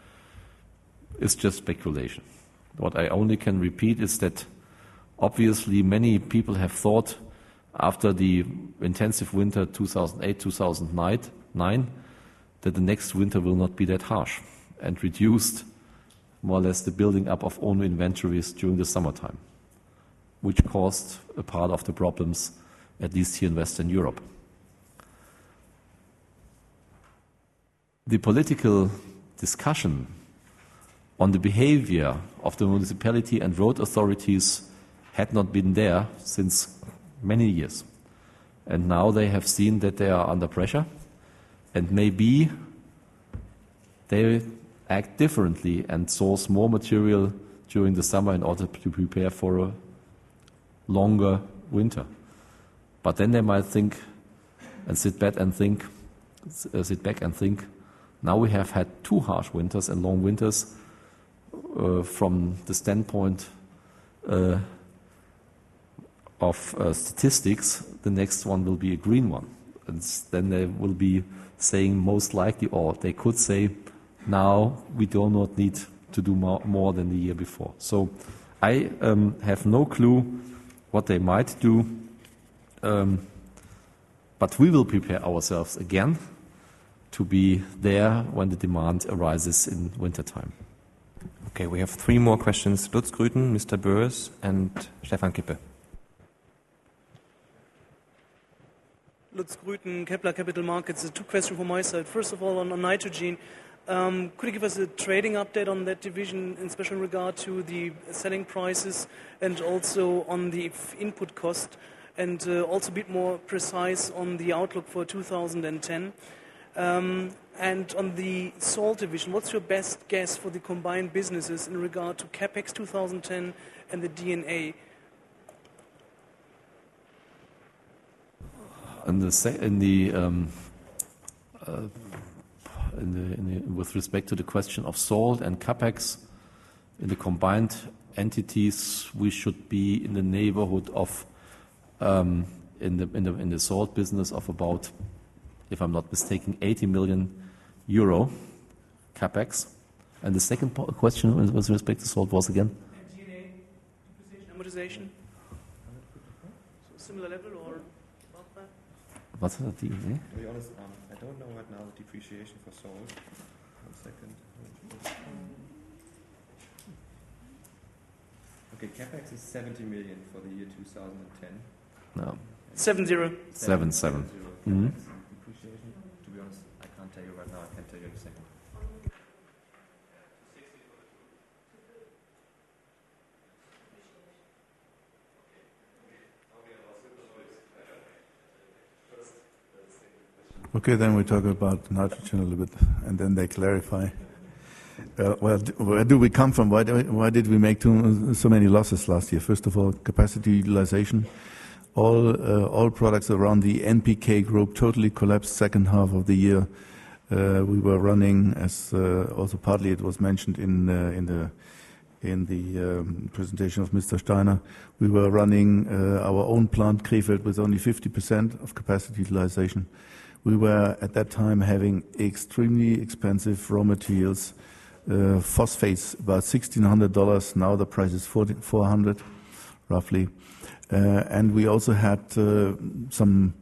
is just speculation. What I only can repeat is that obviously many people have thought after the intensive winter two thousand eight two thousand nine that the next winter will not be that harsh, and reduced more or less the building up of own inventories during the summertime, which caused a part of the problems, at least here in Western Europe. The political discussion on the behavior of the municipality and road authorities had not been there since many years. And now they have seen that they are under pressure, and maybe they act differently and source more material during the summer in order to prepare for a longer winter. But then they might think and sit back and think, uh, sit back and think, now we have had two harsh winters and long winters. Uh, from the standpoint uh, of uh, statistics, the next one will be a green one. And then they will be saying most likely, or they could say, now we do not need to do more, more than the year before. So I um, have no clue what they might do, um, but we will prepare ourselves again to be there when the demand arises in wintertime. Okay, we have three more questions. Lutz Grüten, Mister Börs, and Stefan Kippe. Lutz Grüten, Kepler Capital Markets. Two questions from my side. First of all, on, on nitrogen, um, could you give us a trading update on that division, in special regard to the selling prices and also on the input cost, and uh, also a bit more precise on the outlook for two thousand ten? Um, and on the salt division, what's your best guess for the combined businesses in regard to CapEx two thousand ten and the D N A? In the, in the, um, uh, in the, in the with respect to the question of salt and CapEx, in the combined entities, we should be in the neighborhood of, um, in the in the in the salt business of about, if I'm not mistaken, eighty million euro capex. And the second question with respect to salt was again? G and A, depreciation, amortization. So similar level or above that? What's the D and A? To be honest, um, I don't know right now the depreciation for salt. One second. Okay, capex is seventy million for the year two thousand ten. No. Seven zero. Seven seven. Mm-hmm. Depreciation. To be honest, I can't tell you right now. I can tell you in a second. Okay, then we talk about nitrogen a little bit, and then they clarify. Uh, well, d- where do we come from? Why, do we, why did we make too, so many losses last year? First of all, capacity utilization. All uh, all products around the N P K group totally collapsed second half of the year. Uh, we were running, as uh, also partly it was mentioned in uh, in the in the um, presentation of Mister Steiner, we were running uh, our own plant Krefeld with only fifty percent of capacity utilization. We were at that time having extremely expensive raw materials, uh, phosphates about sixteen hundred dollars. Now the price is four hundred, roughly, uh, and we also had uh, some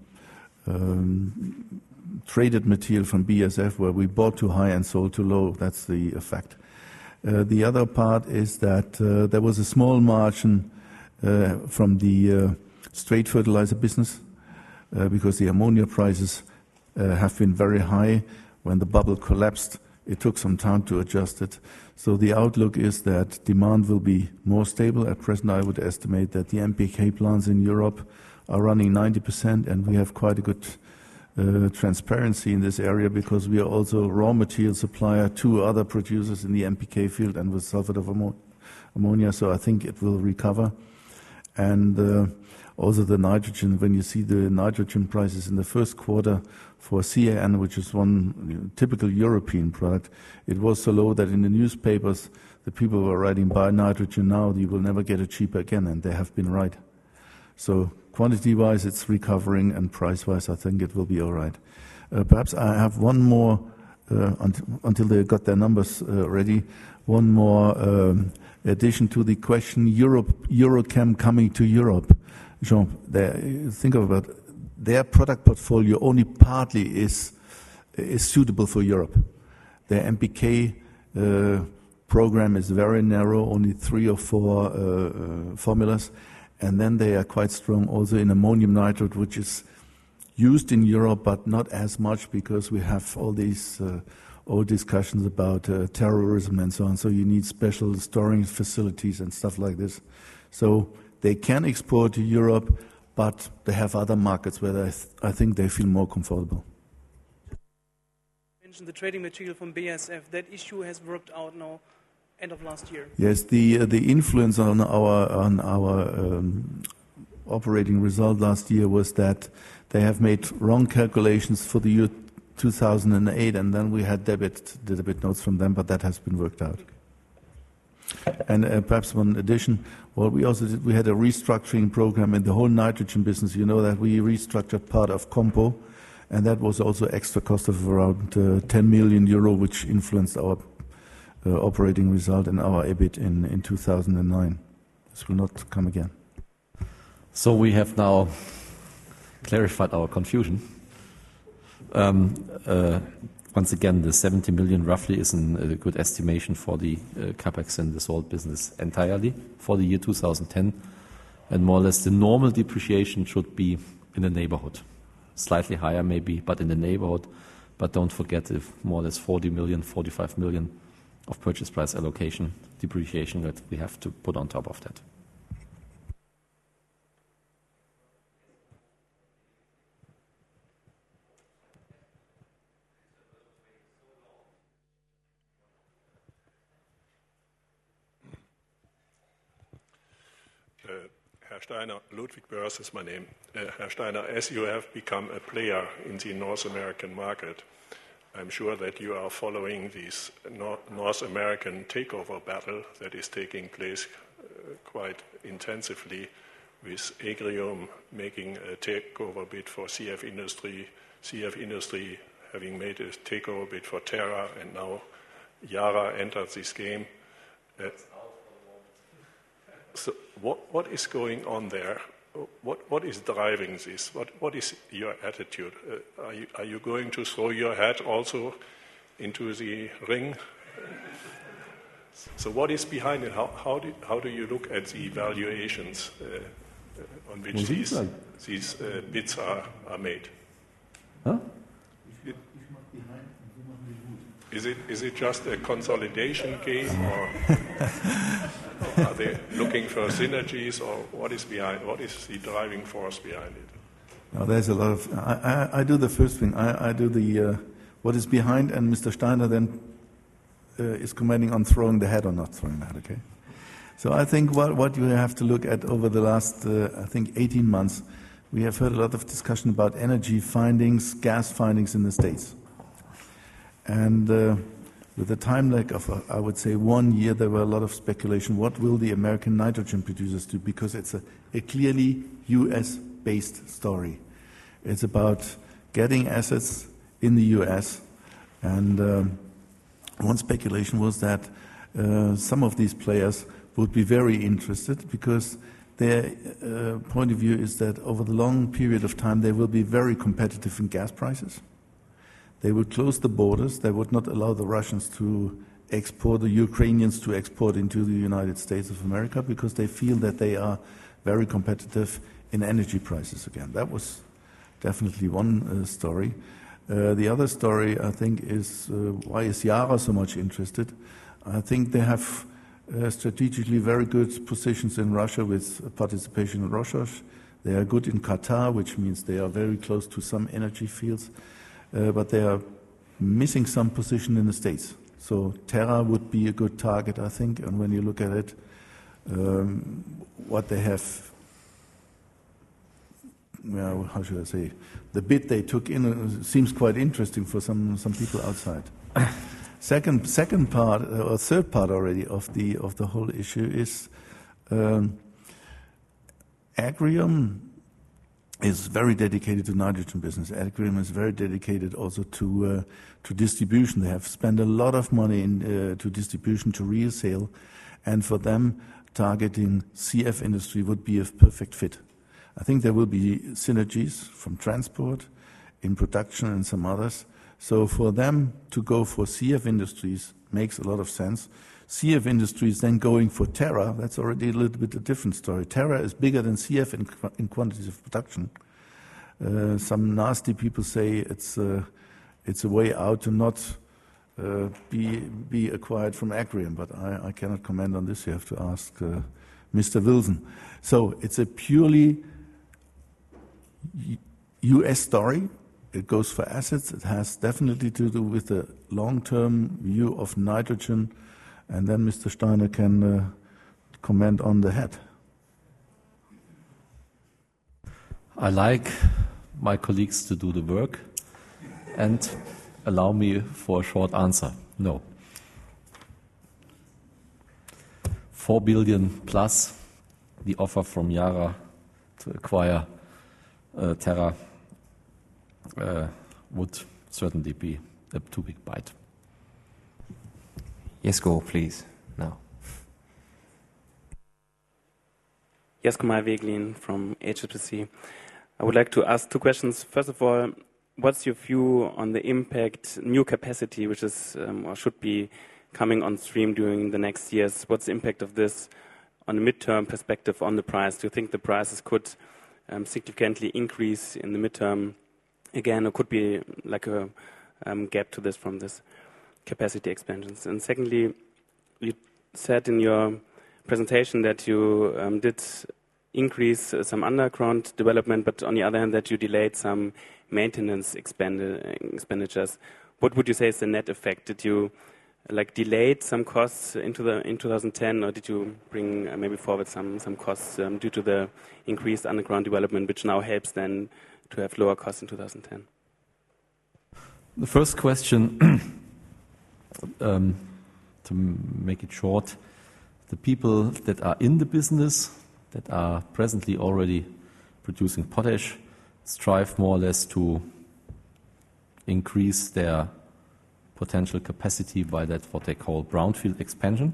um, traded material from B A S F where we bought too high and sold too low. That's the effect. Uh, the other part is that uh, there was a small margin uh, from the uh, straight fertilizer business uh, because the ammonia prices Uh, have been very high. When the bubble collapsed, it took some time to adjust it. So the outlook is that demand will be more stable. At present, I would estimate that the N P K plants in Europe are running ninety percent, and we have quite a good uh, transparency in this area because we are also raw material supplier to other producers in the N P K field and with sulfate of ammo- ammonia. So I think it will recover. And uh, also the nitrogen, when you see the nitrogen prices in the first quarter for C A N, which is one you know, typical European product, it was so low that in the newspapers the people were writing, buy nitrogen now, you will never get it cheaper again, and they have been right. So quantity-wise it's recovering, and price-wise I think it will be all right. Uh, perhaps I have one more, uh, unt- until they got their numbers uh, ready, one more um, addition to the question, Europe, Eurochem coming to Europe. Jean, they, think about their product portfolio only partly is is suitable for Europe. Their N P K uh, program is very narrow, only three or four uh, uh, formulas, and then they are quite strong also in ammonium nitrate, which is used in Europe but not as much because we have all these uh, old discussions about uh, terrorism and so on. So you need special storage facilities and stuff like this. So they can export to Europe, but they have other markets where I, th- I think they feel more comfortable. You mentioned the trading material from B A S F. That issue has worked out now, end of last year. Yes, the uh, the influence on our on our um, operating result last year was that they have made wrong calculations for the year two thousand eight, and then we had debit the debit notes from them, but that has been worked out. And uh, perhaps one addition, well, we also did, we had a restructuring program in the whole nitrogen business. You know that we restructured part of Compo, and that was also extra cost of around uh, ten million euro, which influenced our uh, operating result and our E B I T in, in two thousand nine. This will not come again. So we have now clarified our confusion. Um, uh, Once again, the seventy million roughly is an, a good estimation for the uh, capex in the salt business entirely for the year two thousand ten. And more or less the normal depreciation should be in the neighborhood. Slightly higher maybe, but in the neighborhood. But don't forget if more or less forty million, forty-five million of purchase price allocation depreciation that we have to put on top of that. Herr Steiner, Ludwig Börs is my name. Uh, Herr Steiner, as you have become a player in the North American market, I'm sure that you are following this North American takeover battle that is taking place uh, quite intensively, with Agrium making a takeover bid for C F Industry, C F Industry having made a takeover bid for Terra, and now Yara entered this game. Uh, so what, what is going on there? What, what is driving this? What, what is your attitude? Uh, are, you, are you going to throw your hat also into the ring? So what is behind it? How, how, do, how do you look at the valuations uh, uh, on which these, these uh, bids are, are made? Huh? Is it, is it just a consolidation game, or are they looking for synergies, or what is behind? What is the driving force behind it? No, there's a lot of. I, I, I do the first thing. I, I do the uh, what is behind, and Mister Steiner then uh, is commenting on throwing the head or not throwing the head. Okay. So I think what what you have to look at over the last uh, I think eighteen months, we have heard a lot of discussion about energy findings, gas findings in the States. And uh, with a time lag of, uh, I would say, one year, there were a lot of speculation. What will the American nitrogen producers do? Because it's a, a clearly U S-based story. It's about getting assets in the U S. And um, one speculation was that uh, some of these players would be very interested because their uh, point of view is that over the long period of time, they will be very competitive in gas prices. They would close the borders. They would not allow the Russians to export, the Ukrainians to export into the United States of America because they feel that they are very competitive in energy prices again. That was definitely one uh, story. Uh, the other story, I think, is uh, why is Yara so much interested? I think they have uh, strategically very good positions in Russia with participation in Roshos. They are good in Qatar, which means they are very close to some energy fields. Uh, but they are missing some position in the States. So Terra would be a good target, I think, and when you look at it, um, what they have, well, how should I say, the bid they took in uh, seems quite interesting for some, some people outside. second, second part, uh, or third part already of the, of the whole issue is um, Agrium is very dedicated to nitrogen business. Agrium is very dedicated also to uh, to distribution. They have spent a lot of money in uh, to distribution, to resale, and for them, targeting C F industry would be a perfect fit. I think there will be synergies from transport, in production, and some others. So for them to go for C F industries makes a lot of sense. C F Industries then going for Terra, that's already a little bit a different story. Terra is bigger than C F in, in quantities of production. Uh, some nasty people say it's, uh, it's a way out to not uh, be, be acquired from Agrium, but I, I cannot comment on this. You have to ask uh, Mister Wilson. So it's a purely U S story. It goes for assets. It has definitely to do with the long-term view of nitrogen. And then Mister Steiner can uh, comment on the head. I like my colleagues to do the work and allow me for a short answer. No. Four billion plus the offer from Yara to acquire uh, Terra uh, would certainly be a too big bite. Jesko, please, now. Jesko Weglin from H S B C. I would like to ask two questions. First of all, what's your view on the impact, new capacity, which is um, or should be coming on stream during the next years? What's the impact of this on the midterm perspective on the price? Do you think the prices could um, significantly increase in the midterm again, or could be like a um, gap to this from this capacity expansions? And secondly, you said in your presentation that you um, did increase uh, some underground development, but on the other hand that you delayed some maintenance expendi expenditures. What would you say is the net effect? Did you uh, like delayed some costs into the in two thousand ten, or did you bring uh, maybe forward some some costs um, due to the increased underground development, which now helps then to have lower costs in two thousand ten? The first question, um, to make it short, the people that are in the business, that are presently already producing potash, strive more or less to increase their potential capacity by that what they call brownfield expansion,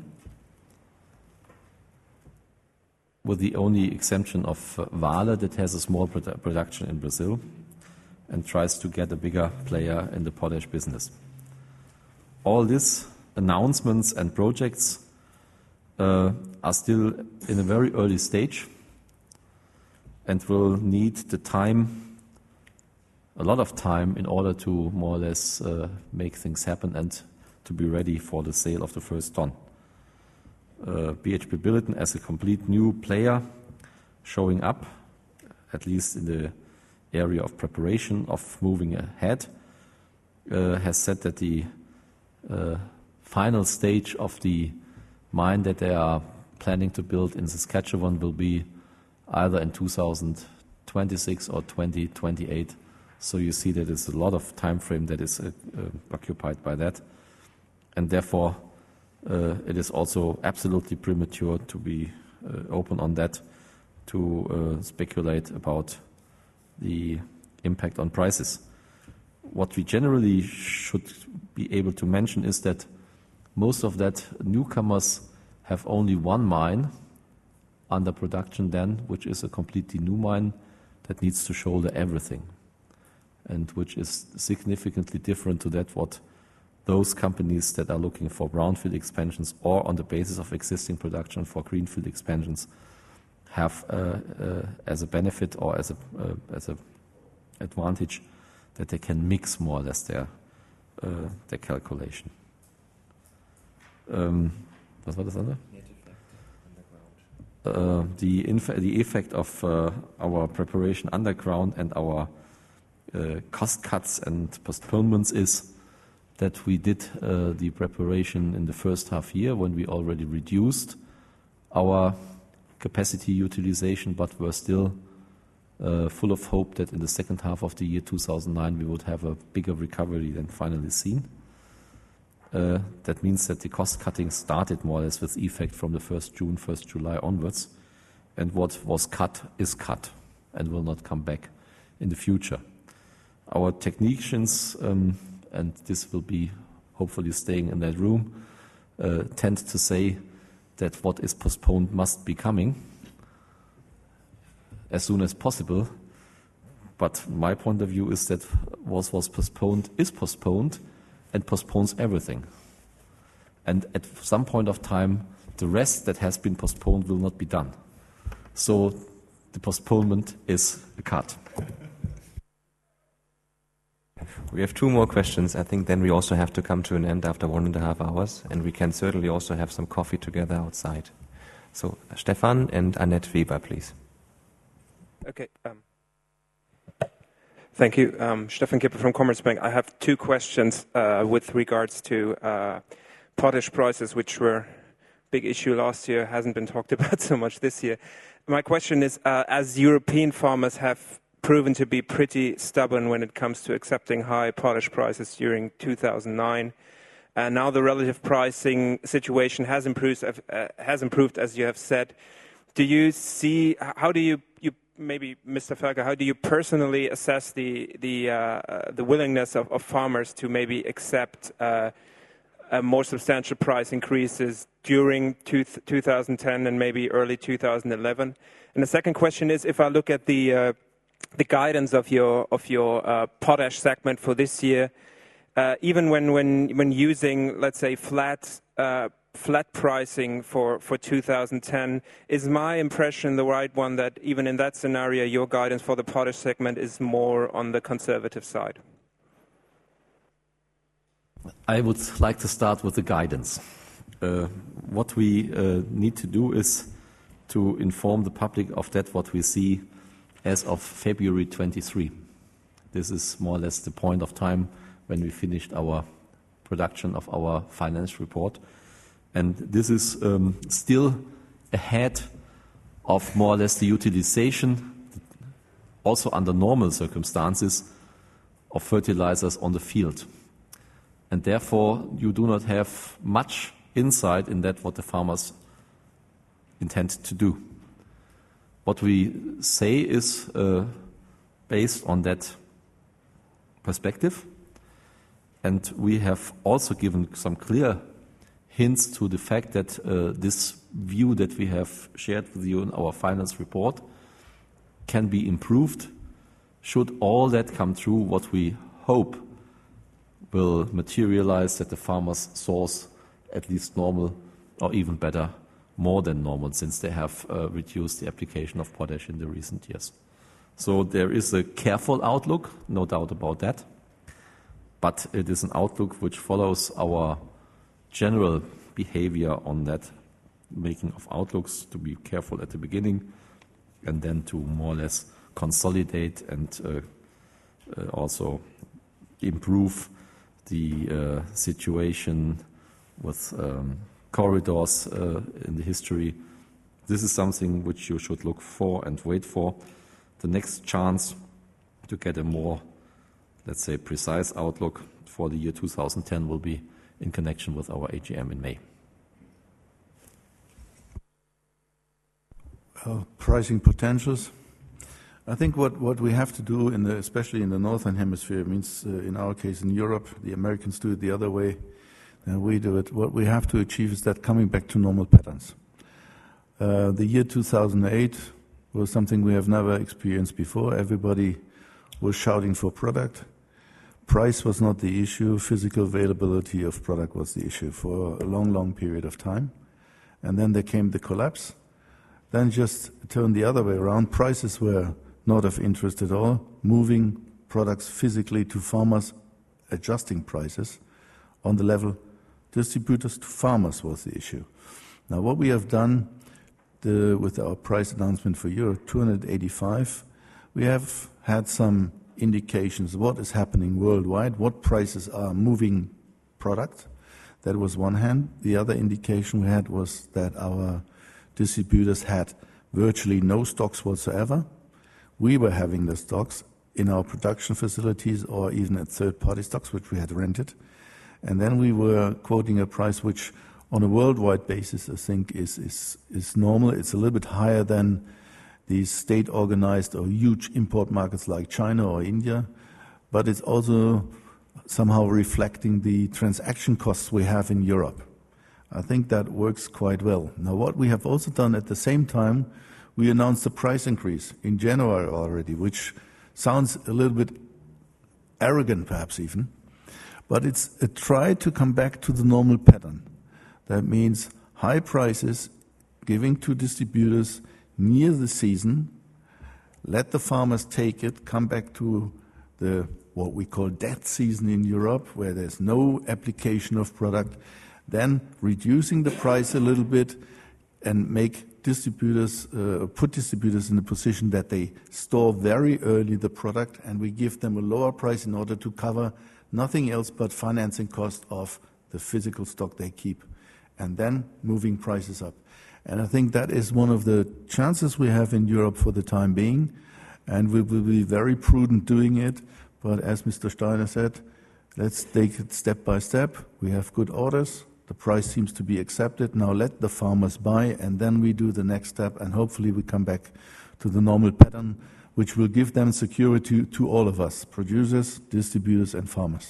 with the only exemption of uh, Vale that has a small produ- production in Brazil and tries to get a bigger player in the potash business. All these announcements and projects uh, are still in a very early stage and will need the time, a lot of time, in order to more or less uh, make things happen and to be ready for the sale of the first ton. Uh, B H P Billiton, as a complete new player showing up, at least in the area of preparation of moving ahead, uh, has said that the uh, final stage of the mine that they are planning to build in Saskatchewan will be either in two thousand twenty-six or twenty twenty-eight. So you see that it's a lot of time frame that is uh, uh, occupied by that, and therefore uh, it is also absolutely premature to be uh, open on that, to uh, speculate about the impact on prices. What we generally should be able to mention is that most of that newcomers have only one mine under production then, which is a completely new mine that needs to shoulder everything, and which is significantly different to that what those companies that are looking for brownfield expansions or on the basis of existing production for greenfield expansions have uh, uh, as a benefit or as a uh, as a advantage that they can mix more or less their uh, their calculation. Um, was war das andere? Uh, the, inf- the effect of uh, our preparation underground and our uh, cost cuts and postponements is that we did uh, the preparation in the first half year when we already reduced our capacity utilization, but were still uh, full of hope that in the second half of the year two thousand nine we would have a bigger recovery than finally seen. Uh, that means that the cost cutting started more or less with effect from the first of June, first of July onwards, and what was cut is cut and will not come back in the future. Our technicians, um, and this will be hopefully staying in that room, uh, tend to say that what is postponed must be coming as soon as possible. But my point of view is that what was postponed is postponed and postpones everything. And at some point of time, the rest that has been postponed will not be done. So the postponement is a cut. We have two more questions. I think then we also have to come to an end after one and a half hours, and we can certainly also have some coffee together outside. So Stefan and Annette Weber, please. Okay. Um, thank you. Um, Stefan Kipper from Commerzbank. I have two questions uh, with regards to uh, potash prices, which were a big issue last year, hasn't been talked about so much this year. My question is, uh, as European farmers have proven to be pretty stubborn when it comes to accepting high potash prices during two thousand nine, and now the relative pricing situation has improved, uh, has improved, as you have said. Do you see, how do you, you maybe Mister Felker, how do you personally assess the the uh, the willingness of, of farmers to maybe accept uh, a more substantial price increases during two, two thousand ten and maybe early two thousand eleven? And the second question is, if I look at the uh, the guidance of your of your uh, potash segment for this year, uh, even when when when using, let's say, flat uh, flat pricing for for two thousand ten, is my impression the right one, that even in that scenario your guidance for the potash segment is more on the conservative side? I would like to start with the guidance. Uh, what we uh, need to do is to inform the public of that what we see as of February twenty-third. This is more or less the point of time when we finished our production of our finance report. And this is um, still ahead of more or less the utilization, also under normal circumstances, of fertilizers on the field. And therefore, you do not have much insight in that what the farmers intend to do. What we say is uh, based on that perspective, and we have also given some clear hints to the fact that uh, this view that we have shared with you in our finance report can be improved should all that come true, what we hope will materialize, that the farmers source at least normal or even better, more than normal, since they have uh, reduced the application of potash in the recent years. So there is a careful outlook, no doubt about that, but it is an outlook which follows our general behavior on that making of outlooks, to be careful at the beginning and then to more or less consolidate and uh, uh, also improve the uh, situation with um, corridors uh, in the history. This is something which you should look for and wait for. The next chance to get a more, let's say, precise outlook for the year two thousand ten will be in connection with our A G M in May. Uh, pricing potentials. I think what, what we have to do, in the, especially in the Northern Hemisphere, means uh, in our case in Europe, the Americans do it the other way than we do it. What we have to achieve is that coming back to normal patterns. Uh, the year two thousand eight was something we have never experienced before. Everybody was shouting for product. Price was not the issue. Physical availability of product was the issue for a long, long period of time. And then there came the collapse. Then just turn the other way around. Prices were not of interest at all. Moving products physically to farmers, adjusting prices on the level distributors to farmers was the issue. Now what we have done the, with our price announcement for Euro two hundred eighty-five, we have had some indications what is happening worldwide, what prices are moving product. That was one hand. The other indication we had was that our distributors had virtually no stocks whatsoever. We were having the stocks in our production facilities or even at third-party stocks, which we had rented. And then we were quoting a price which, on a worldwide basis, I think is, is, is normal. It's a little bit higher than these state-organized or huge import markets like China or India, but it's also somehow reflecting the transaction costs we have in Europe. I think that works quite well. Now, what we have also done at the same time, we announced a price increase in January already, which sounds a little bit arrogant perhaps even, but it's a try to come back to the normal pattern. That means high prices, giving to distributors near the season, let the farmers take it, come back to the what we call dead season in Europe, where there's no application of product, then reducing the price a little bit and make distributors, uh, put distributors in a position that they store very early the product, and we give them a lower price in order to cover nothing else but financing cost of the physical stock they keep, and then moving prices up. And I think that is one of the chances we have in Europe for the time being, and we will be very prudent doing it. But as Mister Steiner said, let's take it step by step. We have good orders. The price seems to be accepted. Now let the farmers buy, and then we do the next step, and hopefully we come back to the normal pattern, which will give them security to all of us, producers, distributors, and farmers.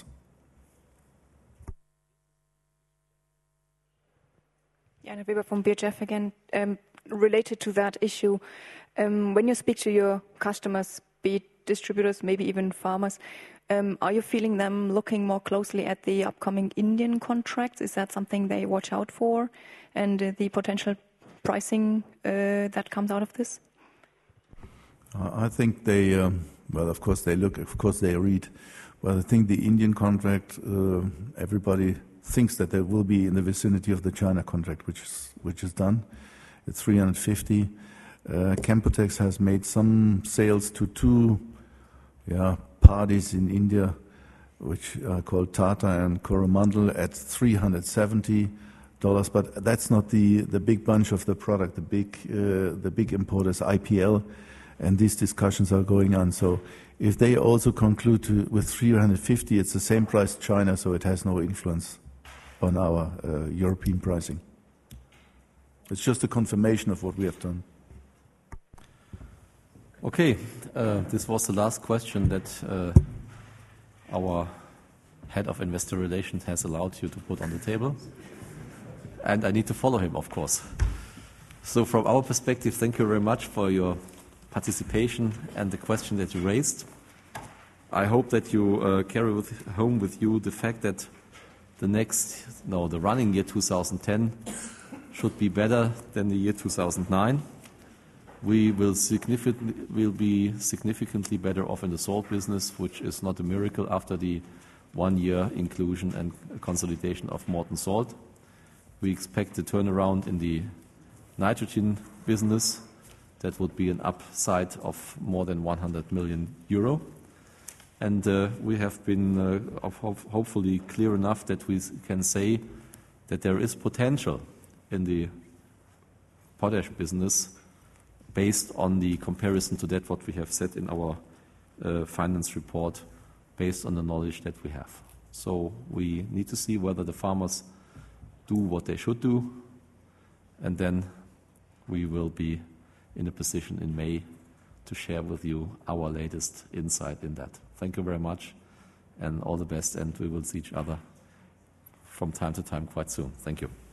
Jana Weber from B H F again. Um, related to that issue, um, when you speak to your customers, be it distributors, maybe even farmers, um, are you feeling them looking more closely at the upcoming Indian contracts? Is that something they watch out for, and uh, the potential pricing uh, that comes out of this? Uh, I think they, um, well, of course they look, of course they read. Well, I think the Indian contract, uh, everybody thinks that there will be in the vicinity of the China contract, which is which is done. It's three hundred fifty. Uh, Campotex has made some sales to two yeah, parties in India, which are called Tata and Coromandel, at three hundred seventy dollars. But that's not the, the big bunch of the product. The big uh, the big importers, I P L, and these discussions are going on. So if they also conclude to, with three hundred fifty, it's the same price China, so it has no influence on our uh, European pricing. It's just a confirmation of what we have done. Okay, uh, this was the last question that uh, our head of investor relations has allowed you to put on the table. And I need to follow him, of course. So from our perspective, thank you very much for your participation and the question that you raised. I hope that you uh, carry with, home with you the fact that the next, no, the running year two thousand ten should be better than the year two thousand nine. We will, significantly, will be significantly better off in the salt business, which is not a miracle after the one-year inclusion and consolidation of Morton Salt. We expect a turnaround in the nitrogen business. That would be an upside of more than one hundred million euro. And uh, we have been uh, of ho hopefully clear enough that we can say that there is potential in the potash business based on the comparison to that what we have said in our uh, finance report, based on the knowledge that we have. So we need to see whether the farmers do what they should do, and then we will be in a position in May to share with you our latest insight in that. Thank you very much, and all the best, and we will see each other from time to time quite soon. Thank you.